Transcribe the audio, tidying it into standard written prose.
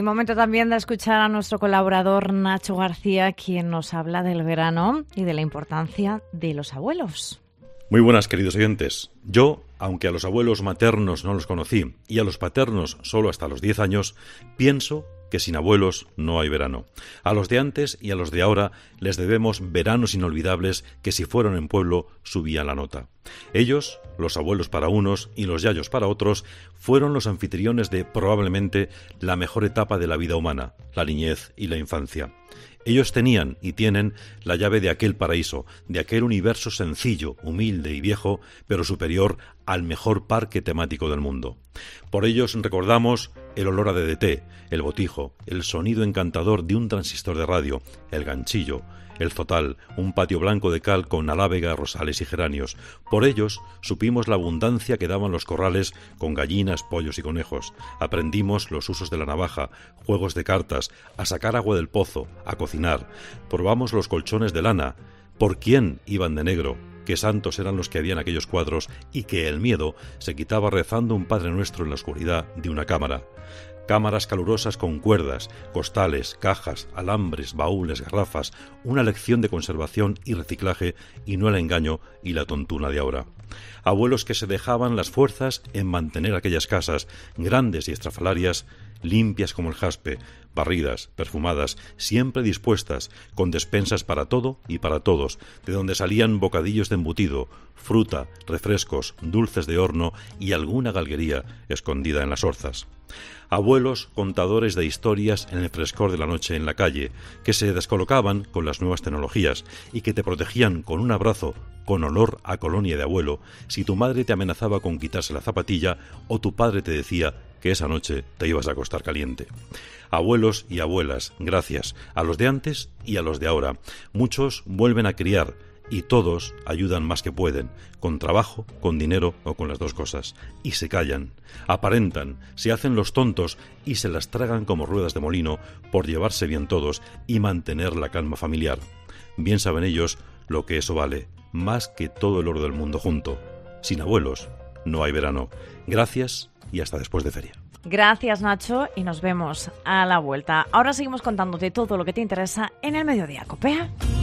Y momento también de escuchar a nuestro colaborador Nacho García, quien nos habla del verano y de la importancia de los abuelos. Muy buenas, queridos oyentes. Yo, aunque a los abuelos maternos no los conocí y a los paternos solo hasta los 10 años, pienso que sin abuelos no hay verano. A los de antes y a los de ahora les debemos veranos inolvidables que si fueron en pueblo subían la nota. Ellos, los abuelos para unos y los yayos para otros, fueron los anfitriones de probablemente la mejor etapa de la vida humana, la niñez y la infancia. Ellos tenían y tienen la llave de aquel paraíso, de aquel universo sencillo, humilde y viejo, pero superior al mejor parque temático del mundo. Por ellos recordamos el olor a DDT, el botijo, el sonido encantador de un transistor de radio, el ganchillo, el zotal, un patio blanco de cal con alávega, rosales y geranios. Por ellos supimos la abundancia que daban los corrales con gallinas, pollos y conejos. Aprendimos los usos de la navaja, juegos de cartas, a sacar agua del pozo, a cocinar. Probamos los colchones de lana. ¿Por quién iban de negro? Qué santos eran los que habían aquellos cuadros y que el miedo se quitaba rezando un Padre Nuestro en la oscuridad de una cámara. Cámaras calurosas con cuerdas, costales, cajas, alambres, baúles, garrafas, una lección de conservación y reciclaje y no el engaño y la tontuna de ahora. Abuelos que se dejaban las fuerzas en mantener aquellas casas, grandes y estrafalarias, limpias como el jaspe, barridas, perfumadas, siempre dispuestas, con despensas para todo y para todos, de donde salían bocadillos de embutido, fruta, refrescos, dulces de horno y alguna galguería escondida en las orzas. Abuelos contadores de historias en el frescor de la noche en la calle, que se descolocaban con las nuevas tecnologías y que te protegían con un abrazo con olor a colonia de abuelo si tu madre te amenazaba con quitarse la zapatilla o tu padre te decía que esa noche te ibas a acostar caliente. Abuelos y abuelas, gracias a los de antes y a los de ahora. Muchos vuelven a criar y todos ayudan más que pueden, con trabajo, con dinero o con las dos cosas. Y se callan, aparentan, se hacen los tontos y se las tragan como ruedas de molino por llevarse bien todos y mantener la calma familiar. Bien saben ellos lo que eso vale, más que todo el oro del mundo junto. Sin abuelos no hay verano. Gracias y hasta después de feria. Gracias, Nacho, y nos vemos a la vuelta. Ahora seguimos contándote todo lo que te interesa en el Mediodía Cope.